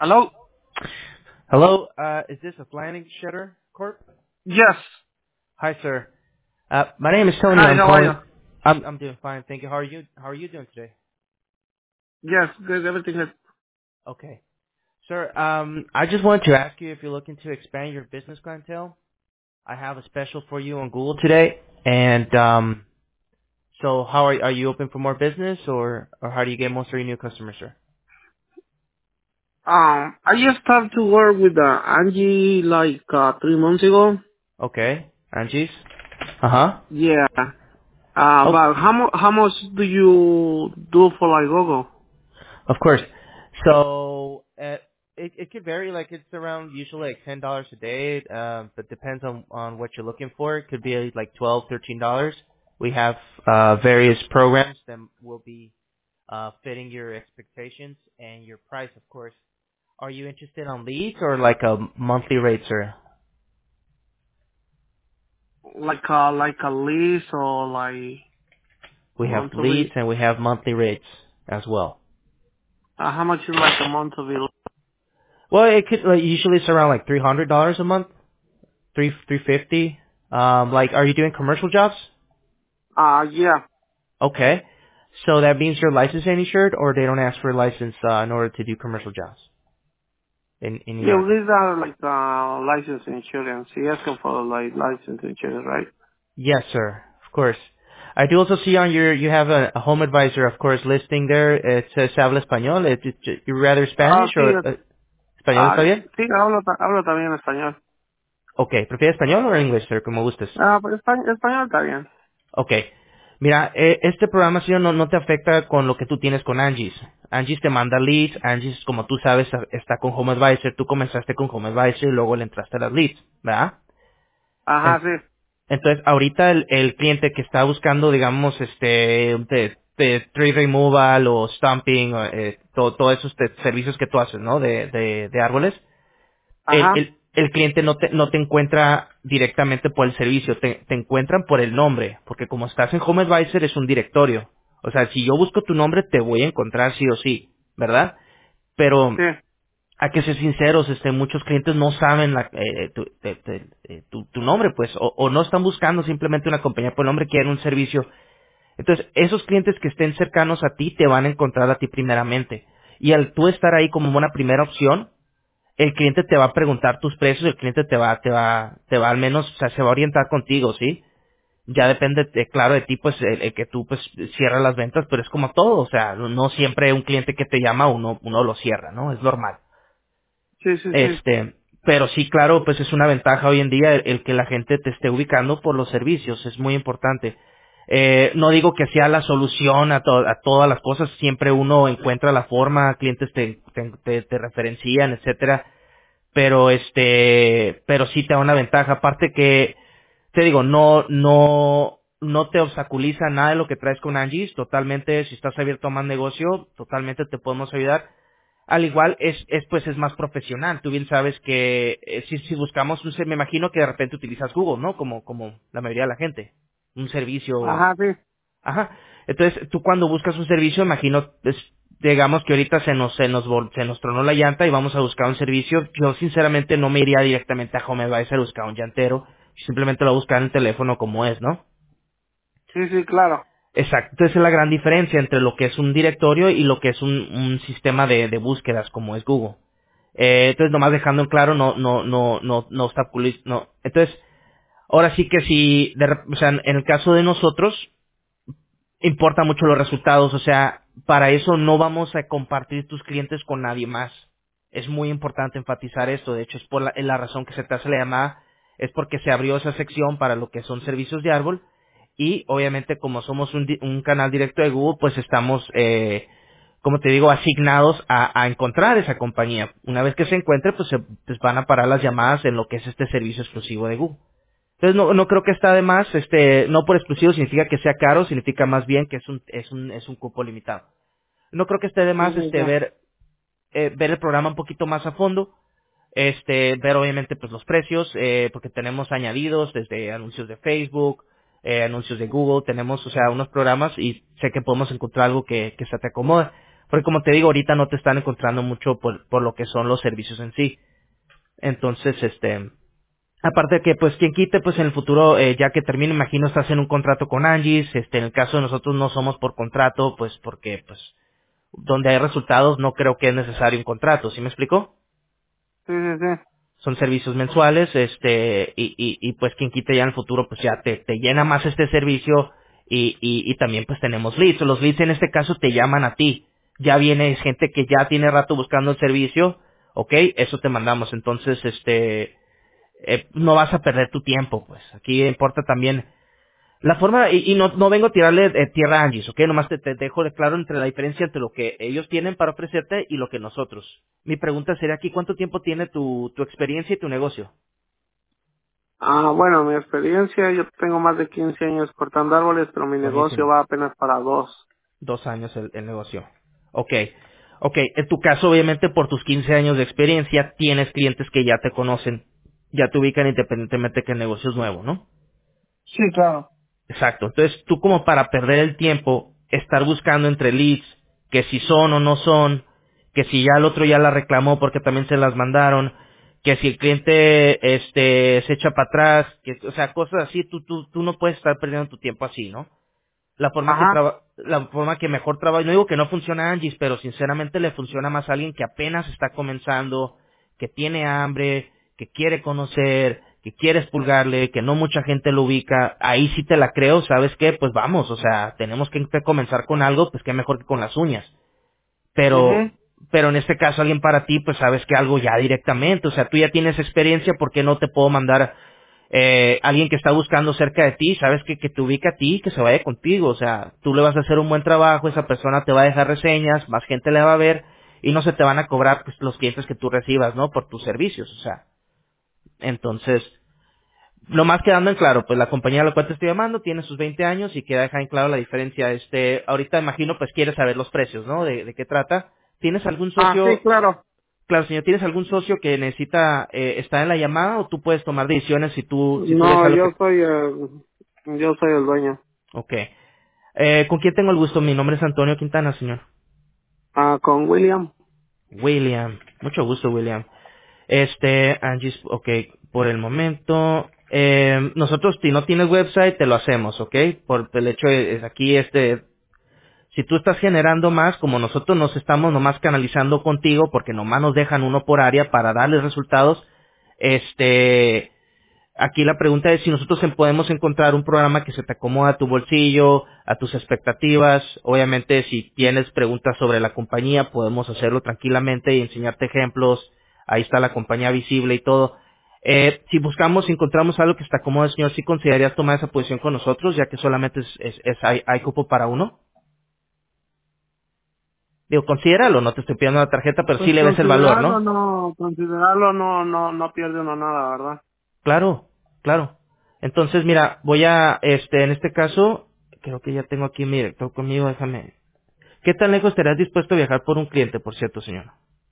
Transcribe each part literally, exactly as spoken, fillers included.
Hello? Hello, uh, is this Atlantic Shutter Corp? Yes. Hi, sir. Uh, my name is Tony. Hi, I'm how are you? calling. I'm I'm doing fine, thank you. How are you? How are you doing today? Yes, good, everything is... Okay, sir. Um, I just wanted to ask you if you're looking to expand your business clientele. I have a special for you on Google today, and um, so how are are you open for more business, or or how do you get most of your new customers, sir? Um, I just started to work with uh, Angie like uh, three months ago. Okay, Angie's. Uh huh. Yeah. Uh, Oh, but how, mu- how much do you do for like Gogo? of course. So uh, it it could vary. Like it's around usually like ten dollars a day, uh, but depends on on what you're looking for. It could be like twelve, thirteen dollars. We have uh, various programs that will be uh, fitting your expectations and your price, of course. Are you interested on leads or like a monthly rate, sir? Like uh, like a lease or like We have leads monthly? and we have monthly rates as well. Uh, how much is like a monthly? Well, it could like, usually it's around like three hundred dollars a month, three three fifty. Um, like, are you doing commercial jobs? Uh, yeah. Okay. So that means you're licensed and insured, or they don't ask for a license uh, in order to do commercial jobs in in New Yeah, York? these are like uh, license insurance. You asking for like license insurance, right? Yes, sir. Of course. I do also see on your you have a, a home advisor, of course, listing there. It says habla español. It, it, you rather Ah, Spanish sí, or uh, español ah, está bien? sí, hablo, ta- hablo también español. Okay. ¿Prefiere español o inglés, sir? Como gustes. Ah, pues español, español está bien. Okay. Mira, eh, este programa, señor, no, no te afecta con lo que tú tienes con Angie's. Angie's te manda leads. Angie's, como tú sabes, está con Home Advisor. Tú comenzaste con Home Advisor y luego le entraste a las leads, ¿verdad? Ajá, En- sí. Entonces, ahorita el, el cliente que está buscando, digamos, este, de, de tree removal o stamping, o, eh, to- todos esos te- servicios que tú haces, ¿no? De, de, de árboles. el, Ajá, el, el cliente no te, no te encuentra directamente por el servicio, te, te encuentran por el nombre, porque como estás en Home Advisor es un directorio. O sea, si yo busco tu nombre te voy a encontrar sí o sí, ¿verdad? Pero sí, hay que ser sinceros, este, muchos clientes no saben la- eh, tu, te- te- eh, tu- tu nombre, pues, o, o no están buscando simplemente una compañía por el nombre, quieren un servicio. Entonces, esos clientes que estén cercanos a ti te van a encontrar a ti primeramente. Y al tú estar ahí como una primera opción, el cliente te va a preguntar tus precios, el cliente te va, te va, te va al menos, o sea, se va a orientar contigo, ¿sí? Ya depende, de- claro, de ti, pues, el, el que tú, pues, cierras las ventas, pero es como todo, o sea, no no siempre un cliente que te llama uno, uno lo cierra, ¿no? Es normal. sí, sí, sí. Este, pero sí, claro, pues es una ventaja hoy en día el, el que la gente te esté ubicando por los servicios, es muy importante. Eh, no digo que sea la solución a, to- a todas las cosas, siempre uno encuentra la forma, clientes te, te, te te referencian, etcétera, pero este, pero sí te da una ventaja, aparte que, te digo, no, no, no te obstaculiza nada de lo que traes con Angie's, totalmente, si estás abierto a más negocio, totalmente te podemos ayudar. Al igual es, es pues es más profesional, tú bien sabes que eh, si, si buscamos un ser- me imagino que de repente utilizas Google, ¿no? Como, como la mayoría de la gente, un servicio. Ajá, sí. Ajá. Entonces, tú cuando buscas un servicio, imagino, pues, digamos que ahorita se nos, se nos, vol- se nos tronó la llanta y vamos a buscar un servicio. Yo sinceramente no me iría directamente a Home Advisor a buscar un llantero. Simplemente lo buscar en el teléfono como es, ¿no? Sí, sí, claro. Exacto. Entonces es la gran diferencia entre lo que es un directorio y lo que es un, un sistema de, de búsquedas como es Google. Eh, entonces nomás dejando en claro, no, no, no, no, no obstaculiz- no. Entonces, ahora sí que si, de rep- o sea, en el caso de nosotros, importa mucho los resultados, o sea, para eso no vamos a compartir tus clientes con nadie más. Es muy importante enfatizar esto, de hecho es por la, es la razón que se te hace la llamada, es porque se abrió esa sección para lo que son servicios de árbol y obviamente como somos un, di- un canal directo de Google, pues estamos, eh, como te digo, asignados a, a encontrar esa compañía. Una vez que se encuentre, pues se pues van a parar las llamadas en lo que es este servicio exclusivo de Google. Entonces no, no creo que está de más, este, no por exclusivo significa que sea caro, significa más bien que es un, es un, es un cupo limitado. No creo que esté de Sí, más, sí, este, sí. ver, eh, ver el programa un poquito más a fondo, este, ver obviamente pues los precios, eh, porque tenemos añadidos desde anuncios de Facebook, eh, anuncios de Google, tenemos, o sea, unos programas y sé que podemos encontrar algo que, que se te acomode. Porque como te digo, ahorita no te están encontrando mucho por, por lo que son los servicios en sí. Entonces, este, aparte de que, pues, quien quite, pues, en el futuro, eh, ya que termine, imagino, estás en un contrato con Angie's, este, en el caso de nosotros no somos por contrato, pues, porque, pues, donde hay resultados no creo que es necesario un contrato, ¿sí me explico? Sí, sí, sí. Son servicios mensuales, este, y, y, y pues quien quite ya en el futuro, pues ya te, te llena más este servicio y, y, y también pues tenemos leads. Los leads en este caso te llaman a ti. Ya viene gente que ya tiene rato buscando el servicio, ok, eso te mandamos. Entonces, este, eh, no vas a perder tu tiempo, pues. Aquí importa también la forma, y, y no, no vengo a tirarle eh, tierra a Angie's, ¿ok? Nomás te, te dejo de claro entre la diferencia entre lo que ellos tienen para ofrecerte y lo que nosotros. Mi pregunta sería aquí, ¿cuánto tiempo tiene tu, tu experiencia y tu negocio? Ah, bueno, mi experiencia, yo tengo más de quince años cortando árboles, pero mi negocio Buenísimo. va apenas para dos. Dos años el, el negocio. Ok. Ok, en tu caso, obviamente, por tus quince años de experiencia, tienes clientes que ya te conocen, ya te ubican independientemente que el negocio es nuevo, ¿no? Sí, claro. Exacto. Entonces, tú como para perder el tiempo, estar buscando entre leads, que si son o no son, que si ya el otro ya la reclamó porque también se las mandaron, que si el cliente este se echa para atrás, que, o sea, cosas así, tú, tú, tú no puedes estar perdiendo tu tiempo así, ¿no? La forma que Ajá. traba, la forma que mejor trabaja, no digo que no funciona a Angie's, pero sinceramente le funciona más a alguien que apenas está comenzando, que tiene hambre, que quiere conocer, que quiere expulgarle, que no mucha gente lo ubica, ahí sí te la creo, ¿sabes qué? Pues vamos, o sea, tenemos que comenzar con algo, pues qué mejor que con las uñas. Pero, Mhm. pero en este caso alguien para ti, pues sabes que algo ya directamente, o sea, tú ya tienes experiencia, ¿por qué no te puedo mandar eh, alguien que está buscando cerca de ti, sabes que, que te ubica a ti, que se vaya contigo, o sea, tú le vas a hacer un buen trabajo, esa persona te va a dejar reseñas, más gente le va a ver y no se te van a cobrar pues, los clientes que tú recibas, ¿no? Por tus servicios, o sea, entonces, lo más quedando en claro, pues la compañía a la cual te estoy llamando tiene sus veinte años y queda dejar en claro la diferencia, este, ahorita imagino pues quieres saber los precios, ¿no? De, de qué trata. ¿Tienes algún Ah, sí, socio, claro. claro, señor, ¿tienes algún socio que necesita eh, estar en la llamada o tú puedes tomar decisiones si tú, si tú ves No, algo yo que... soy, eh, yo soy el dueño. Ok. Eh, ¿Con quién tengo el gusto? Mi nombre es Antonio Quintana, señor. Ah, con William. William. Mucho gusto, William. Este, Angie, ok, por el momento. Eh, nosotros, si no tienes website, te lo hacemos, ok. Por el hecho de, es aquí, este, si tú estás generando más, como nosotros nos estamos nomás canalizando contigo, porque nomás nos dejan uno por área para darles resultados, este, aquí la pregunta es si nosotros en- podemos encontrar un programa que se te acomoda a tu bolsillo, a tus expectativas. Obviamente, si tienes preguntas sobre la compañía, podemos hacerlo tranquilamente y enseñarte ejemplos. Ahí está la compañía visible y todo. Eh, si buscamos, si encontramos algo que se te acomoda, señor, ¿sí considerarías tomar esa posición con nosotros, ya que solamente es, es- es- hay, hay cupo para uno? Digo, considéralo, no te estoy pidiendo la tarjeta, pero sí Pues le ves el valor, considerarlo ¿no? no, considerarlo no, no, no pierde uno nada, ¿verdad? Claro, claro. Entonces, mira, voy a, este, en este caso, creo que ya tengo aquí mi director conmigo, déjame. ¿Qué tan lejos estarías dispuesto a viajar por un cliente, por cierto, señor?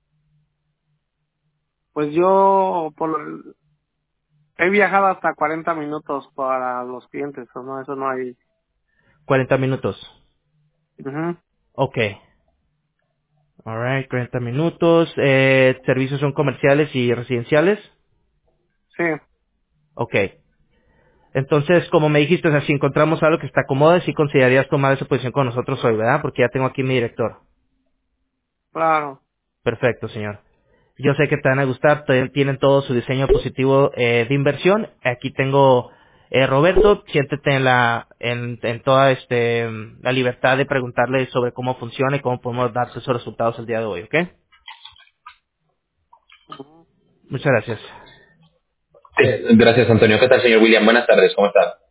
Pues yo, por, lo- he viajado hasta cuarenta minutos para los clientes, o no, eso no hay. Cuarenta minutos. Ujú. Ok. Alright, cuarenta minutos. Eh, ¿servicios son comerciales y residenciales? Sí, Ok. Entonces, como me dijiste, o sea, si encontramos algo que está cómodo, sí considerarías tomar esa posición con nosotros hoy, ¿verdad? Porque ya tengo aquí mi director. claro. Perfecto, señor. Yo sé que te van a gustar, te- tienen todo su diseño positivo eh, de inversión. Aquí tengo eh, Roberto, siéntete en la en, en toda este la libertad de preguntarle sobre cómo funciona y cómo podemos darte esos resultados el día de hoy, ¿ok? Muchas gracias. Sí, gracias, Antonio. ¿Qué tal, señor William? Buenas tardes, ¿cómo está?